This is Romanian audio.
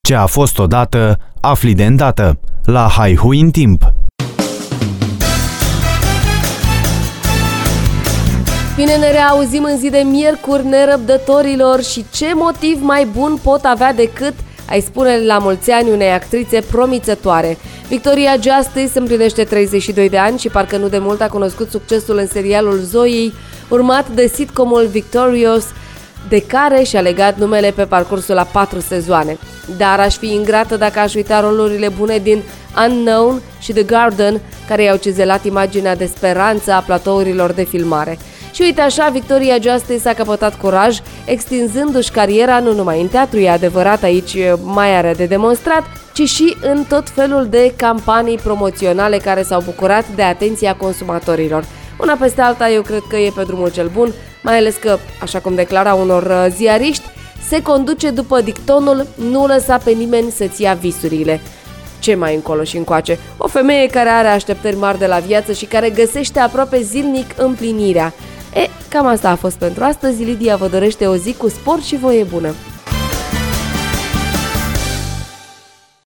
Ce a fost odată, afli de îndată. La Haihui în timp. Bine, ne reauzim în zi de miercuri, nerăbdătorilor, și ce motiv mai bun pot avea decât ai spune la mulți ani unei actrițe promițătoare. Victoria Justice împlinește 32 de ani și parcă nu de mult a cunoscut succesul în serialul Zoey, urmat de sitcomul Victorious, de care și-a legat numele pe parcursul a 4 sezoane. Dar aș fi ingrată dacă aș uita rolurile bune din Unknown și The Garden, care i-au cizelat imaginea de speranță a platourilor de filmare. Și uite așa, Victoria Justice a căpătat curaj, extinzându-și cariera nu numai în teatru, e adevărat, aici mai are de demonstrat, ci și în tot felul de campanii promoționale care s-au bucurat de atenția consumatorilor. Una peste alta, eu cred că e pe drumul cel bun, mai ales că, așa cum declara unor ziariști, se conduce după dictonul "nu lăsa pe nimeni să-ți ia visurile". Ce mai încolo și încoace? O femeie care are așteptări mari de la viață și care găsește aproape zilnic împlinirea. Cam asta a fost pentru astăzi. Lidia vă dorește o zi cu spor și voie bună!